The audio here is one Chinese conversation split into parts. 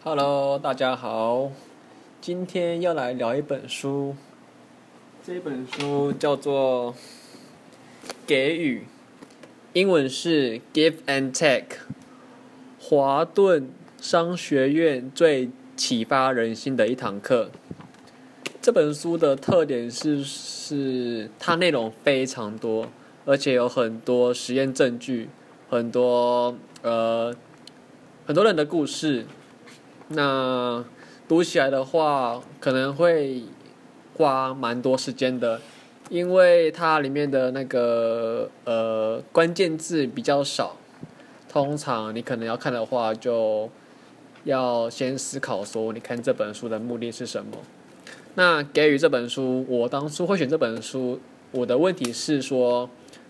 Hello，大家好，今天要来聊一本书，这本书叫做《给予》，英文是 Give and Take， 华顿商学院最启发人心的一堂课。这本书的特点是它内容非常多，而且有很多实验证据，很多人的故事。那读起来的话，可能会花蛮多时间的，因为它里面的那个关键字比较少。通常你可能要看的话，就要先思考说，你看这本书的目的是什么。那给予这本书，我当初会选这本书，我的问题是说，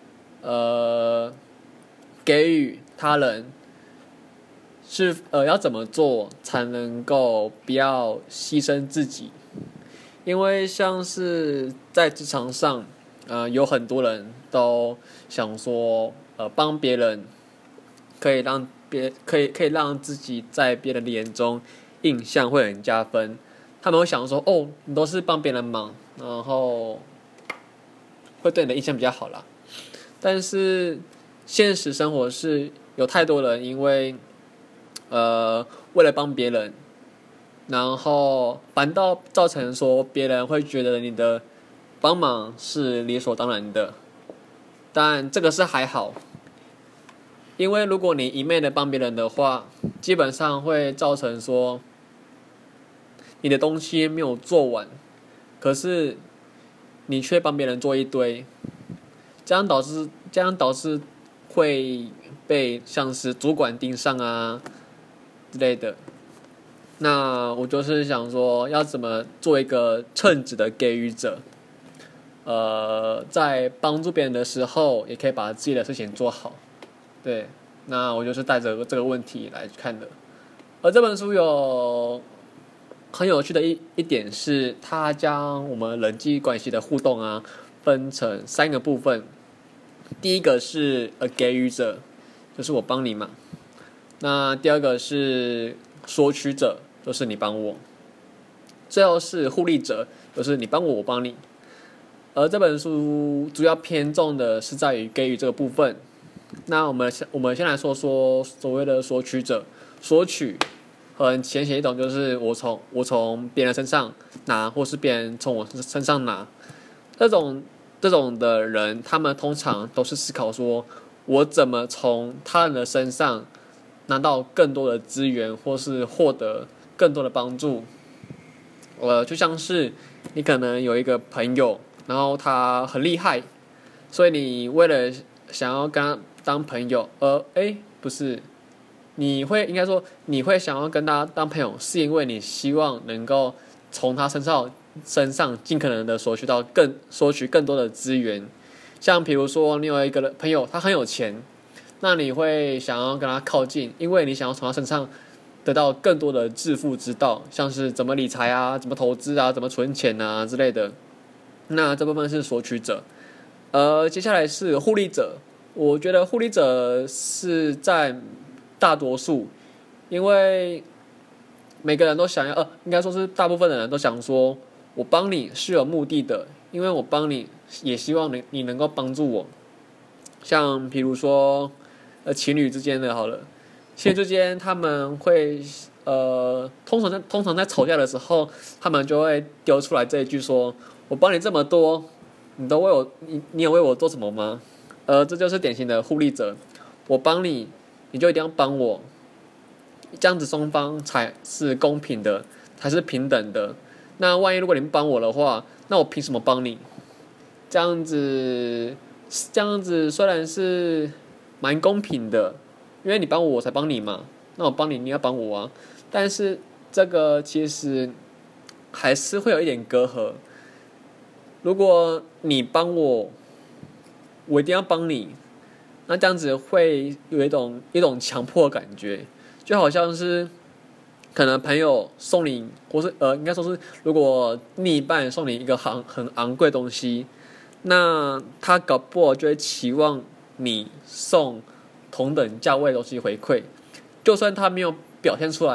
给予他人。是要怎么做才能够不要牺牲自己？因为像是在职场上，有很多人都想说，帮别人可以让自己在别人的眼中印象会很加分。他们会想说，哦，你都是帮别人忙，然后会对你的印象比较好啦。但是现实生活是有太多人因为为了帮别人，然后反倒造成说别人会觉得你的帮忙是理所当然的，但这个是还好，因为如果你一昧的帮别人的话，基本上会造成说你的东西没有做完，可是你却帮别人做一堆，这样导致会被像是主管盯上啊之类的。那我就是想说，要怎么做一个称职的给予者？在帮助别人的时候，也可以把自己的事情做好。对，那我就是带着这个问题来看的。而这本书有很有趣的一点是，它将我们人际关系的互动啊，分成3个部分。第一个是给予者，就是我帮你嘛。那第二个是索取者，就是你帮我。最后是互利者，就是你帮我，我帮你。而这本书主要偏重的是在于给予这个部分。那我们先来说说所谓的索取者。索取很浅显易懂，就是我从别人身上拿，或是别人从我身上拿。这种的人，他们通常都是思考说，我怎么从他人的身上拿到更多的资源，或是获得更多的帮助。就像是你可能有一个朋友，然后他很厉害，所以你为了想要跟他当朋友，不是，你会想要跟他当朋友，是因为你希望能够从他身上尽可能的索取更多的资源。像比如说你有一个朋友，他很有钱，那你会想要跟他靠近，因为你想要从他身上得到更多的致富之道，像是怎么理财啊，怎么投资啊，怎么存钱啊之类的。那这部分是索取者。接下来是互利者。我觉得互利者是占大多数，因为每个人都想要，应该说是大部分的人都想说，我帮你是有目的的，因为我帮你也希望你能够帮助我。像比如说情侣之间的好了，情侣之间他们会通常在吵架的时候，他们就会丢出来这一句说，我帮你这么多，你都为我你有为我做什么吗？这就是典型的互利者。我帮你，你就一定要帮我，这样子双方才是公平的，才是平等的。那万一如果你不帮我的话，那我凭什么帮你？这样子虽然是蛮公平的，因为你帮我，我才帮你嘛。那我帮你，你要帮我啊。但是这个其实还是会有一点隔阂。如果你帮我，我一定要帮你，那这样子会有一种强迫的感觉，就好像是可能朋友送你，或是应该说是，如果另一半送你一个很昂贵的东西，那他搞不好就会期望你送同等价位的东西回馈，就算他没有表现出来，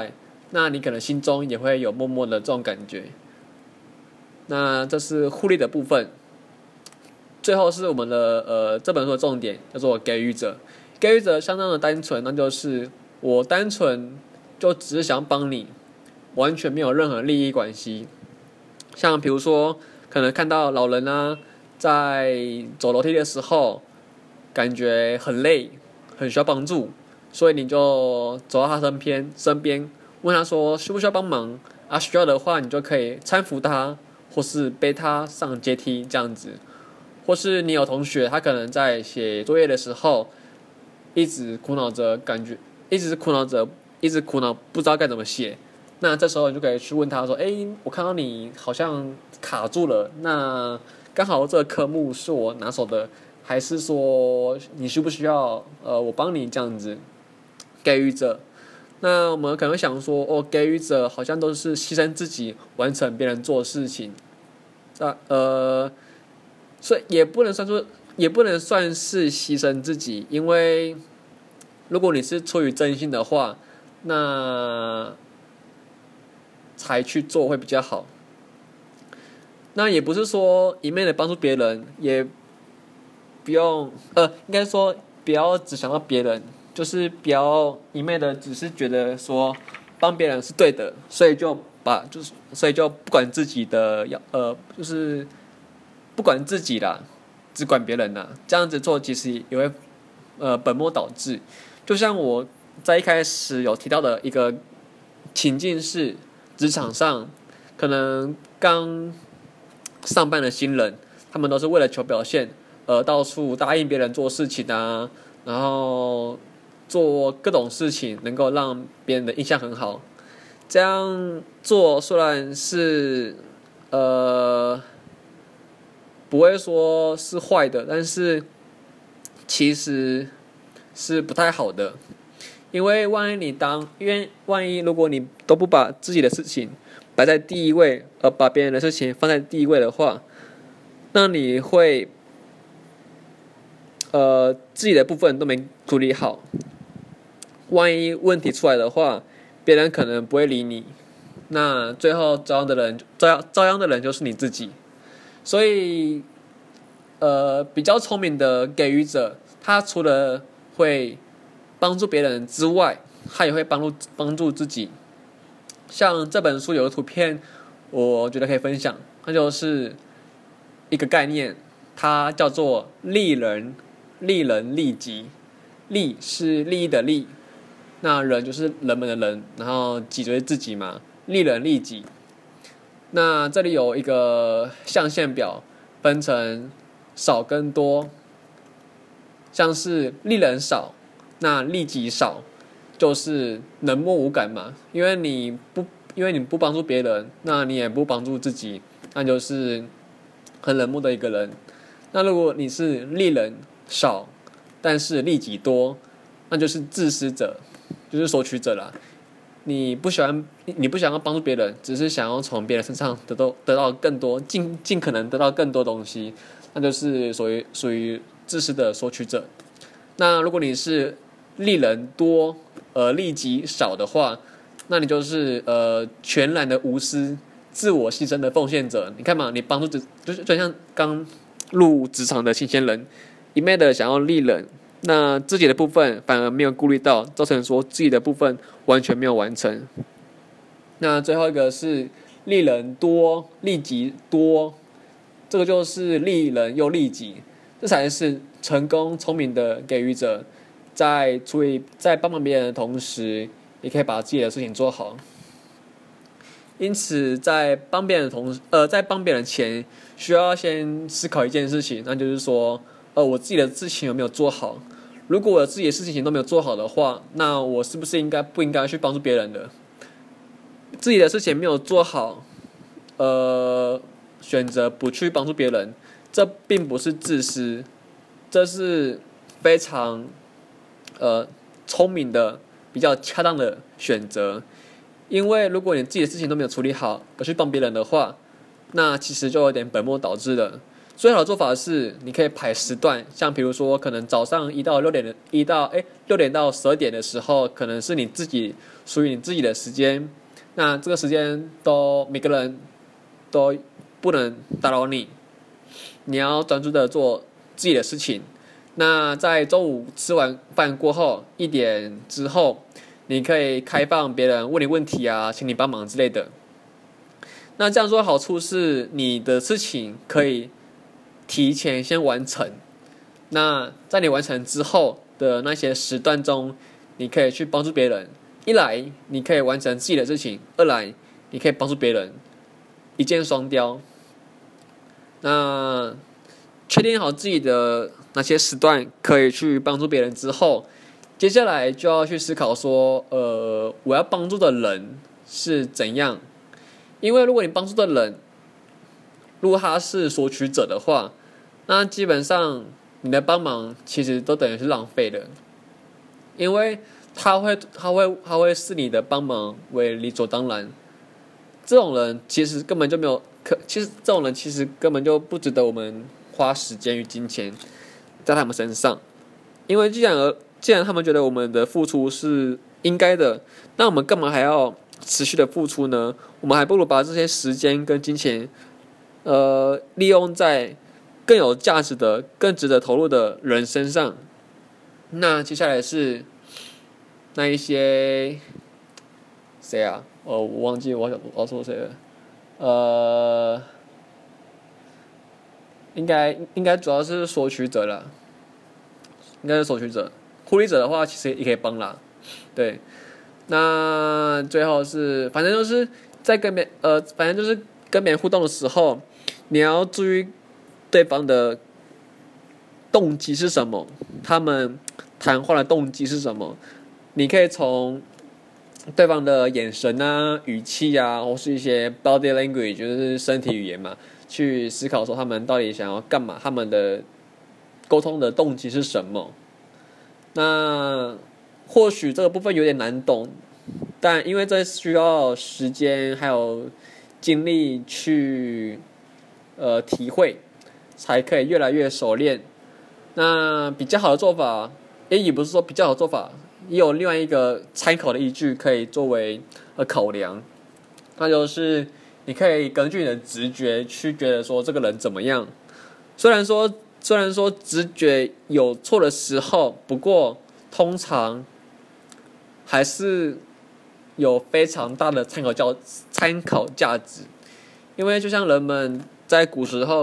那你可能心中也会有默默的这种感觉。那这是互利的部分。最后是我们的这本书的重点，叫做给予者。给予者相当的单纯，那就是我单纯就只是想帮你，完全没有任何利益关系。像比如说，可能看到老人啊，在走楼梯的时候，感觉很累，很需要帮助，所以你就走到他身边，问他说需不需要帮忙啊？需要的话，你就可以搀扶他，或是背他上阶梯这样子。或是你有同学，他可能在写作业的时候，一直苦恼，一直苦恼，不知道该怎么写。那这时候你就可以去问他说：“我看到你好像卡住了，那刚好这个科目是我拿手的，还是说你需不需要我帮你这样子？”给予者，那我们可能会想说，给予者好像都是牺牲自己完成别人做的事情，所以也不能算是牺牲自己，因为如果你是出于真心的话，那才去做会比较好。那也不是说一昧的帮助别人，也不用应该说不要只想到别人，就是不要一昧的只是觉得说帮别人是对的，所以就不管自己的就是不管自己啦，只管别人啦，这样子做其实也会本末倒置。就像我在一开始有提到的一个情境是，职场上可能刚上班的新人，他们都是为了求表现，到处答应别人做事情啊，然后做各种事情，能够让别人的印象很好。这样做虽然是不会说是坏的，但是其实是不太好的，因为万一如果你都不把自己的事情摆在第一位，而把别人的事情放在第一位的话，那你会自己的部分都没处理好，万一问题出来的话，别人可能不会理你，那最后遭殃的人就是你自己。所以比较聪明的给予者，他除了会帮助别人之外，他也会帮助自己。像这本书有个图片，我觉得可以分享，它就是一个概念，它叫做利人利己。利是利益的利，那人就是人们的人，然后己就是自己嘛，利人利己。那这里有一个象限表，分成少跟多，像是利人少，那利己少，就是冷漠无感嘛，因为你不帮助别人，那你也不帮助自己，那就是很冷漠的一个人。那如果你是利人少，但是利己多，那就是自私者，就是索取者啦。你不想要帮助别人，只是想要从别人身上得到更多，尽可能得到更多东西，那就是属于自私的索取者。那如果你是利人多而利己少的话，那你就是全然的无私、自我牺牲的奉献者。你看嘛，你帮助就像刚入职场的新鲜人，一昧的想要利人，那自己的部分反而没有顾虑到，造成说自己的部分完全没有完成。那最后一个是利人多利己多，这个就是利人又利己，这才是成功聪明的给予者，在帮忙别人的同时，也可以把自己的事情做好。因此，在帮别人前，需要先思考一件事情，那就是说，我自己的事情有没有做好？如果我自己的事情都没有做好的话，那我是不是不应该去帮助别人的？自己的事情没有做好，选择不去帮助别人，这并不是自私，这是非常聪明的、比较恰当的选择。因为如果你自己的事情都没有处理好，而去帮别人的话，那其实就有点本末倒置了。最好的做法是，你可以排时段，像比如说，可能早上6点到12点的时候，可能是属于你自己的时间。 那这个时间每个人都不能打扰你，你要专注的做自己的事情。那在中午吃完饭过后1点之后，你可以开放别人问你问题啊，请你帮忙之类的。那这样做的好处是，你的事情可以提前先完成。那在你完成之后的那些时段中，你可以去帮助别人。一来你可以完成自己的事情，二来你可以帮助别人，一箭双雕。那确定好自己的哪些时段可以去帮助别人之后，接下来就要去思考说，我要帮助的人是怎样。因为如果你帮助的人，如果他是索取者的话，那基本上你的帮忙其实都等于是浪费的，因为他会视你的帮忙为理所当然。这种人其实根本就没有其实这种人其实根本就不值得我们花时间与金钱在他们身上。因为既然他们觉得我们的付出是应该的，那我们干嘛还要持续的付出呢？我们还不如把这些时间跟金钱利用在更有价值的、更值得投入的人身上。那接下来是那一些谁啊？我忘记我要说谁了。应该主要是索取者啦，应该是索取者。互利者的话，其实也可以帮啦。对，那最后是，反正就是跟别人互动的时候，你要注意对方的动机是什么，他们谈话的动机是什么。你可以从对方的眼神啊、语气啊，或是一些 body language， 就是身体语言嘛，去思考说他们到底想要干嘛，他们的沟通的动机是什么。那或许这个部分有点难懂，但因为这需要时间还有精力去体会，才可以越来越熟练。那比较好的做法，也不是说比较好的做法，也有另外一个参考的依据可以作为考量，那就是你可以根据你的直觉去觉得说这个人怎么样。虽然说直觉有错的时候，不过通常还是有非常大的参考价值。因为就像人们在古时候，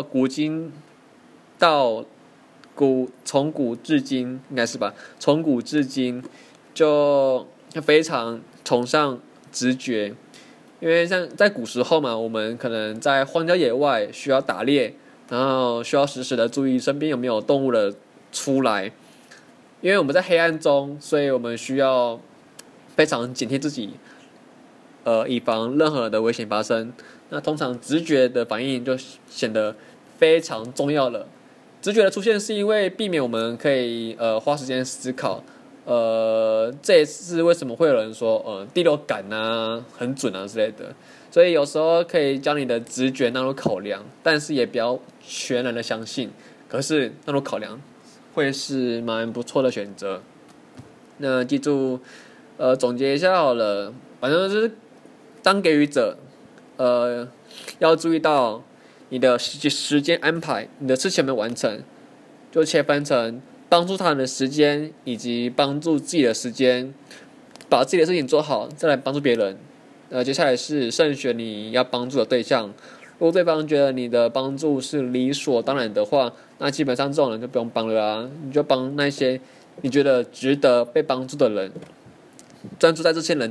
从古至今应该是吧，从古至今就非常崇尚直觉。因为像在古时候嘛，我们可能在荒郊野外需要打猎，然后需要时时的注意身边有没有动物的出来。因为我们在黑暗中，所以我们需要非常警惕自己，以防任何的危险发生。那通常直觉的反应就显得非常重要了。直觉的出现是因为避免我们可以花时间思考。这也是为什么会有人说第六感啊很准啊之类的。所以有时候可以将你的直觉纳入考量，但是也不要全然的相信。可是纳入考量会是蛮不错的选择。那记住，总结一下好了，反正就是当给予者，要注意到你的时间安排，你的事情有没有完成，就切分成帮助他人的时间以及帮助自己的时间，把自己的事情做好，再来帮助别人。接下来是慎选你要帮助的对象。如果对方觉得你的帮助是理所当然的话，那基本上这种人就不用帮了啦，你就帮那些你觉得值得被帮助的人，专注在这些人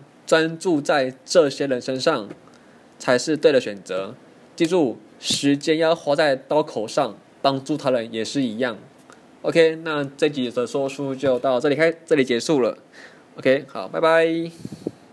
身上才是对的选择。记住，时间要花在刀口上，帮助他人也是一样。OK， 那这集的说书就到这里结束了。OK， 好，拜拜。